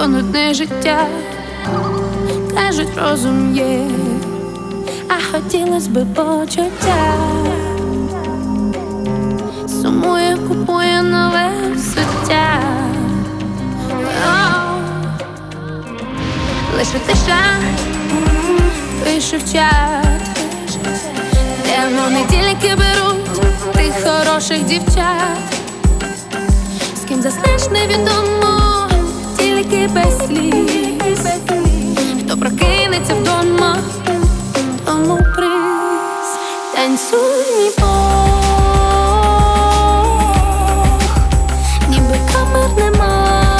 нудне життя. Кажуть, розум є, а хотілось би почуття. Сумує, купує нове взуття. Лише тиша, пише в чат, демони тільки беруть тих хороших дівчат. З ким заснеш невідомо, тільки без сліз. Хто прокинеться вдома, тому приз. Танцюй, мій Бог, ніби камер нема.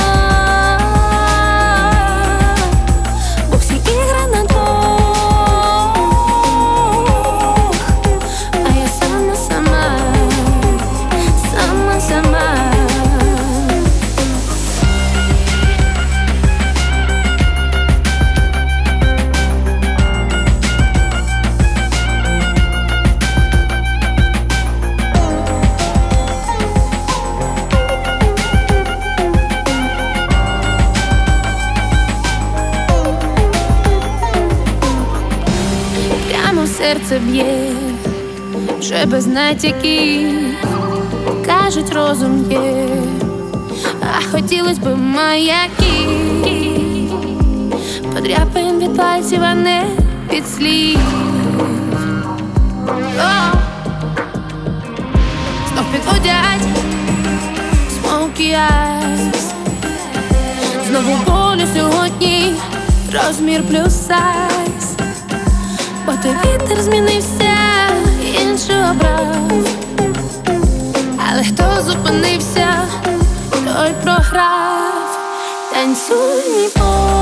Серце б'є, вже без натяків. Кажуть, розум є, а хотілось би маяків. Подряпаєм від пальців, а не від слів. Знов підводять Smoky Eyes. Знову болю сьогодні, розмір плюс сайз. Бо той вітер змінився, інший обрав. Але хто зупинився, той програв. Танцюй, мій Бог.